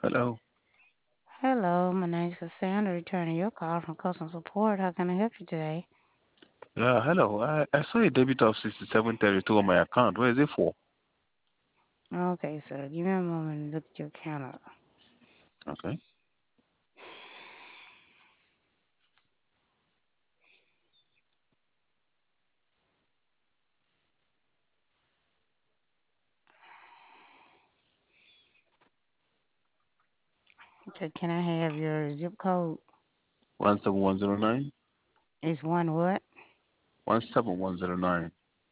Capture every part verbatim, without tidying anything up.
Hello. Hello, my name is Cassandra, returning your call from customer support. How can I help you today? Yeah, hello. I, I saw a debit of sixty-seven thirty-two on my account. Where is it for? Okay, sir. Give me a moment to look at your account up. Okay. Okay, can I have your zip code? one seven one zero nine. It's one what? one seven one zero nine.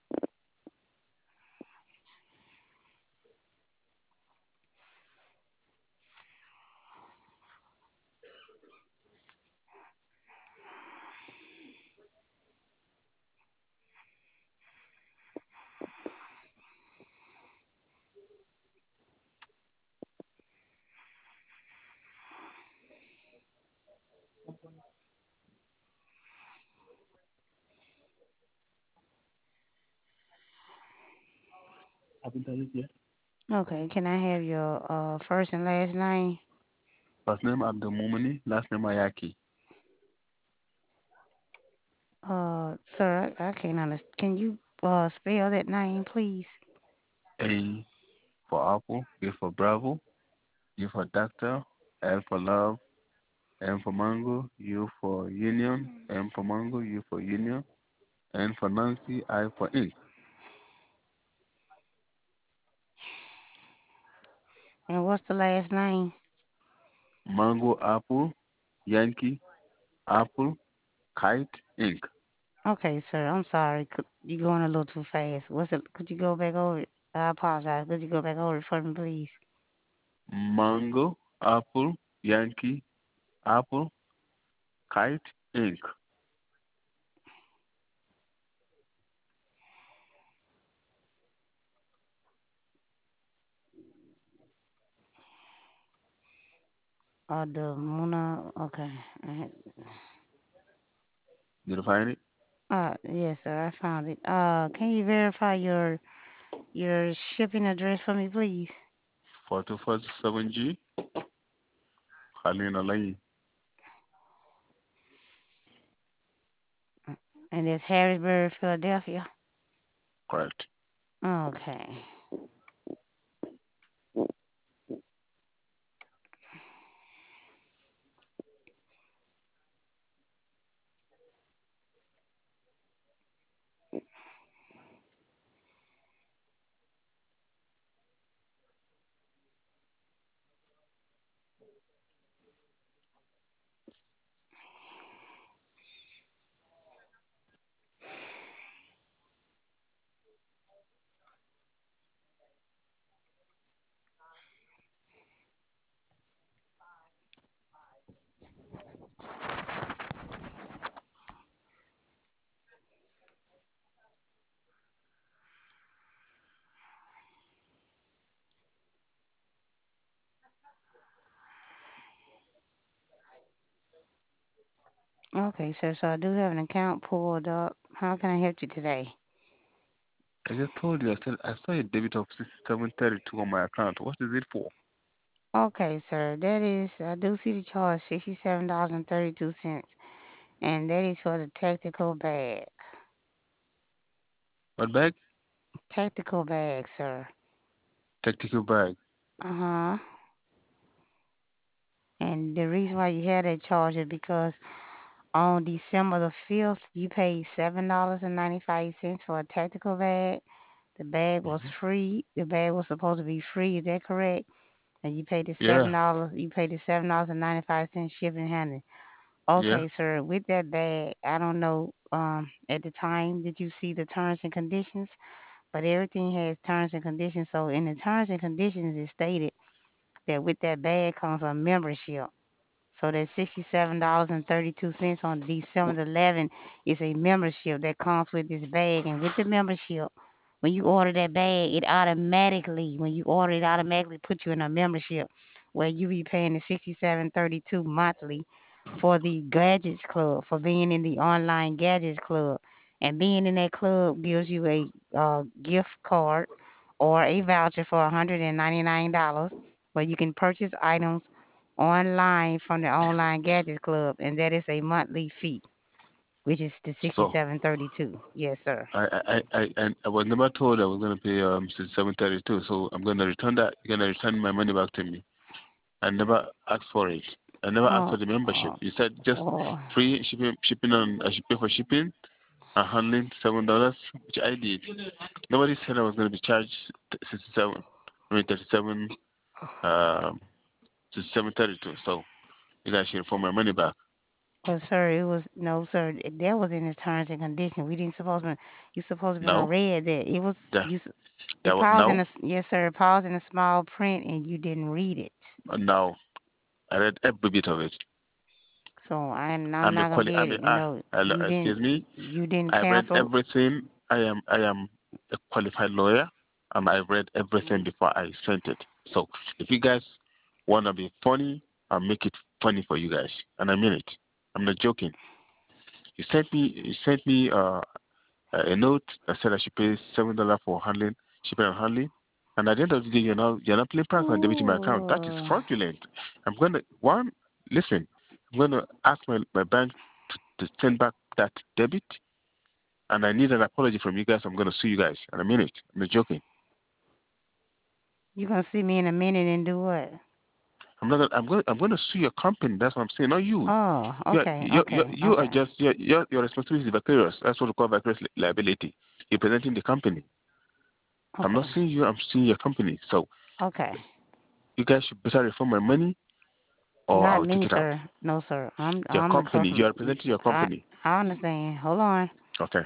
Haven't done it yet. Okay, can I have your uh first and last name? First name Abdul Mumini, last name Ayaki. Uh, sir, I, I can't understand. Can you uh spell that name, please? A for Apple, B for Bravo, U for Doctor, L for Love, M for Mango, U for Union, M for Mango, U for Union, N for Nancy, I for Ink. And what's the last name? Mango, Apple, Yankee, Apple, Kite, Ink. Okay, sir. I'm sorry. Could, you going a little too fast. What's it? Could you go back over it? I apologize. Could you go back over it for me, please? Mango, Apple, Yankee, Apple, Kite, Ink. Uh, the Muna. Okay. I- Did you find it? Uh, yes, sir. I found it. Uh, can you verify your your shipping address for me, please? four two four seven G, Helena Lane. And it's Harrisburg, Philadelphia. Correct. Okay. Okay, sir. So I do have an account pulled up. How can I help you today? I just told you, I said I saw a debit of sixty-seven thirty-two on my account. What is it for? Okay, sir. That is, I do see the charge, sixty-seven dollars and thirty-two cents, and that is for the tactical bag. What bag? Tactical bag, sir. Tactical bag. Uh huh. And the reason why you had that charge is because on December the fifth, you paid seven dollars and ninety-five cents for a tactical bag. The bag was Hmm. free. The bag was supposed to be free. Is that correct? And you paid the seven Yeah, dollars. You paid the seven dollars and ninety-five cents shipping and handling. yeah, Okay, sir. With that bag, I don't know. Um, at the time, did you see the terms and conditions? But everything has terms and conditions. So in the terms and conditions, it stated that with that bag comes a membership. So that sixty-seven dollars and thirty-two cents on December the eleventh is a membership that comes with this bag. And with the membership, when you order that bag, it automatically, when you order it, automatically put you in a membership where you be paying the sixty-seven thirty-two monthly for the Gadgets Club, for being in the online Gadgets Club. And being in that club gives you a uh, gift card or a voucher for one hundred ninety-nine dollars, But you can purchase items online from the Online Gadget Club, and that is a monthly fee, which is the So sixty-seven thirty-two. Yes, sir. I I I I, I was never told I was gonna pay um seven thirty two. So I'm gonna return that. You're gonna return my money back to me. I never asked for it. I never asked Oh, for the membership. oh, You said just oh. free shipping shipping on I should pay for shipping and handling seven dollars, which I did. Nobody said I was gonna be charged sixty seven. I mean thirty seven um to seven thirty two. So you guys should inform my money back. Well, sir, it was no, sir. That was in the terms and conditions. We didn't supposed to. You supposed to be on No, read that it was that you. s- It that was paused in no, a yes, sir. It paused in a small print, and you didn't read it. no. I read every bit of it. So I'm I'm I'm a not gonna quali. be I'm able a, to. ah, No, hello, you excuse didn't. me. You didn't I read cancel. everything. I am I am a qualified lawyer, and I read everything before I sent it. So if you guys wanna be funny, I'll make it funny for you guys, and I mean it. I'm not joking. You sent me you sent me uh, a note that said I should pay seven dollars for handling shipping and handling, and at the end of the day, you're not you're not playing prank on debiting my account. That is Ooh. fraudulent. I'm gonna one listen. I'm gonna ask my, my bank to, to send back that debit, and I need an apology from you guys. I'm gonna sue you guys, and I mean it. I'm not joking. You gonna see me in a minute and do what? I'm not. Gonna, I'm going. I'm going to sue your company. That's what I'm saying. Not you. Oh, You. okay, You. You. okay, You are okay, just. Your. Your. Your responsibility is vicarious. That's what we call vicarious li- liability. You're presenting the company. I'm not okay, suing you. I'm suing your company. So okay. you guys should better refund my money, or Not I'll take me, it out. sir. No, sir. I'm Your I'm the company. customer. You are representing your I company. I understand. Hold on. Okay.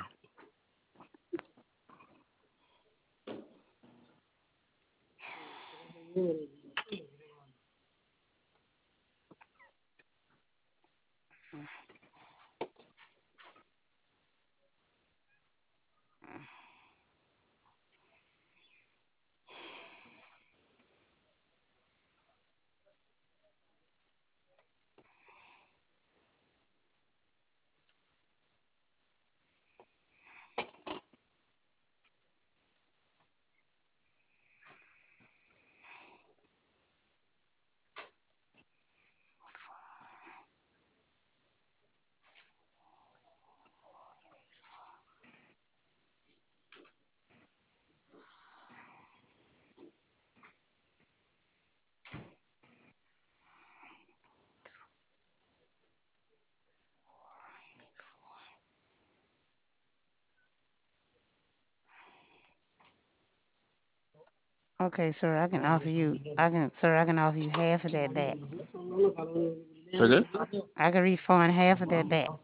Okay, sir. I can offer you. I can, sir. I can offer you half of that back. Okay. I can refund half of that back.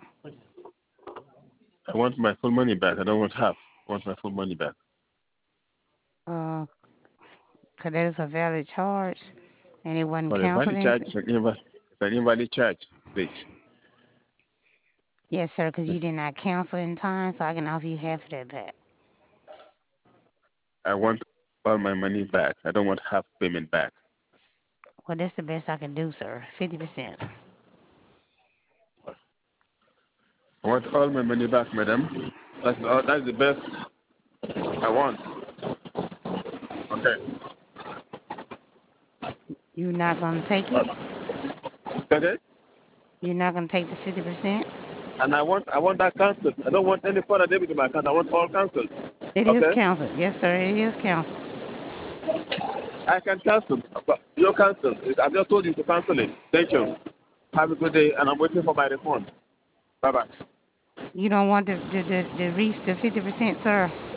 I want my full money back. I don't want half. I want my full money back. Uh, 'cause that is a valid charge, and it wasn't For a canceled. valid charge, Anything. it's an invalid, it's an invalid charge, please. Yes, sir. 'Cause you did not cancel in time, so I can offer you half of that back. I want all my money back. I don't want half payment back. Well, that's the best I can do, sir. Fifty percent. I want all my money back, madam. That's all, that's the best I want. Okay. You not gonna take it? Uh, okay. You're not gonna take the fifty percent? And I want I want that cancelled. I don't want any further debit to my account. I want all cancelled. It is Okay. canceled. Yes, sir. It is canceled. I can cancel, but you cancel. I just told you to cancel it. Thank you. Have a good day, and I'm waiting for my refund. Bye bye. You don't want the the the, the reach the fifty percent, sir.